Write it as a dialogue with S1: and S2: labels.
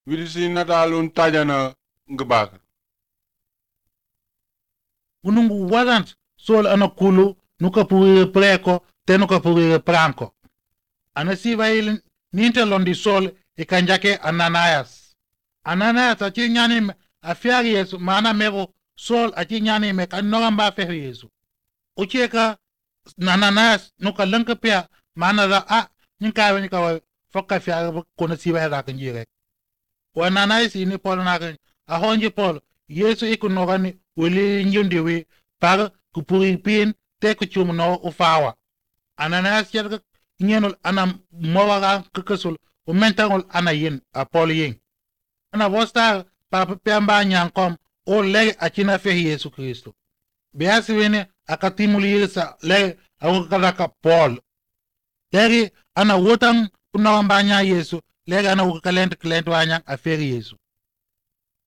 S1: Wirisi natalun tajana ngebakar.
S2: Unungu wasant sol ana kulu nuka puri preko te nuka puri pranko. Ana siva ili ninte londi sol ikanjake Ananias. Ananias achi nyani afiari Yesu maana mero sol achi nyani me kanogamba fehu Yesu. Ucheka Ananias nuka lenka pia maana da nyinkawe nyikawe foka fiari kuna siva heda kanjire. Wa Ananias ini polo nakan ahonji polo Yesu iku nogani wili njundiwi par kupuri pin te kuchum no ufawa. Ananias yadga nyenul ana mowaga kukusul umentangul ana yin apol yin. Ana vosta pa piamba nyankom o lege achina fehi Yesu Kristo. Beasi wene akatimuli yisa lege awukadaka Paul. Lege ana wotang kunawambanya Yesu lege ana wukalent wanyang aferi Yesu.